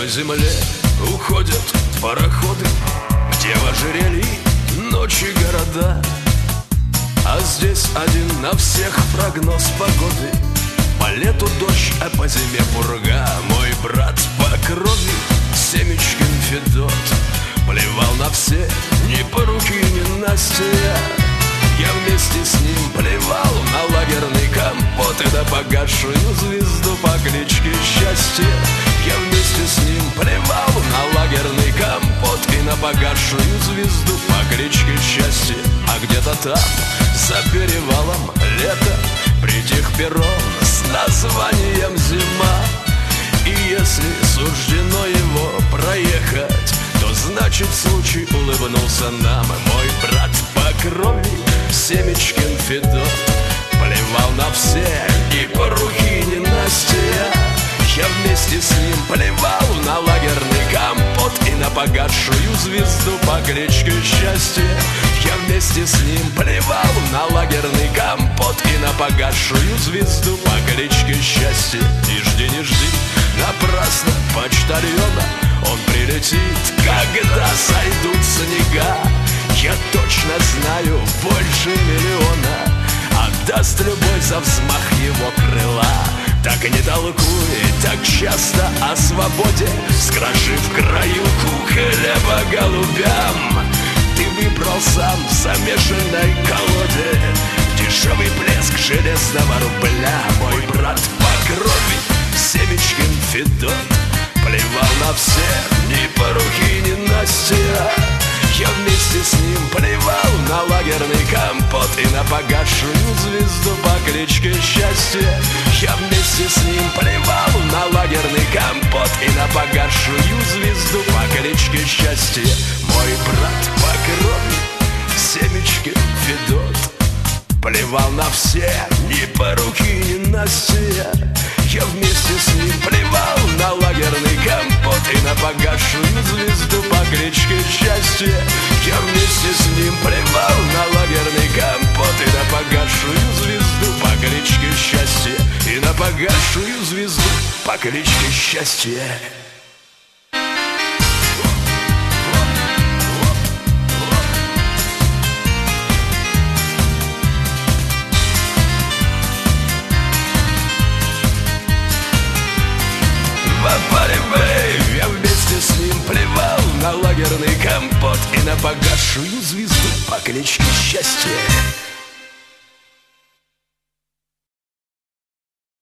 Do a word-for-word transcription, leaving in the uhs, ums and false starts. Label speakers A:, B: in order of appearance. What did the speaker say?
A: лесной земле уходят пароходы, где в ожерелье ночи города. А здесь один на всех прогноз погоды. По лету дождь, а по зиме пурга. Мой брат по крови Семечкин Федот плевал на все, ни по руке, ни на стея. Я вместе с ним плевал на лагерный компот и на погасшую звезду по кличке Счастье. Я вместе с ним плевал на лагерный компот и на погасшую звезду по кличке Счастье. А где-то там, за перевалом, лето притих перрон с названием «Зима». И если суждено его проехать, то значит случай улыбнулся нам. Мой брат по крови Семечкин Федот плевал на все, ни по руке, ни на стея. Я вместе с ним плевал на лагерный компот и на погасшую звезду по кличке Счастье. Я вместе с ним плевал на лагерный компот и на погасшую звезду по кличке Счастье. Не жди, не жди, напрасно почтальона, он прилетит, когда сойдут снега. Я точно знаю, больше миллиона отдаст любой за взмах его крыла. Так не толкуй так часто о свободе, скрошив краюху хлеба голубям. Ты выбрал сам в замешанной колоде дешевый блеск железного рубля. Мой брат по крови Семечкин Федот плевал на всех, ни по руке, ни на стея. Я вместе с ним плевал на лагерный компот и на погасшую звезду по кличке Счастье. Я вместе с ним плевал на лагерный компот и на погасшую звезду по кличке Счастье. Мой брат по крови Семечкин Федот плевал на все, ни по руке, ни на стея. Я вместе с ним плевал на лагерный компот и на погасшую звезду по кличке Счастье. Я вместе с ним плевал на лагерный компот и на погасшую звезду по кличке Счастье. И на погасшую звезду по кличке Счастье. Я вместе с ним плевал на лагерный компот и на погасшую звезду по кличке Счастье.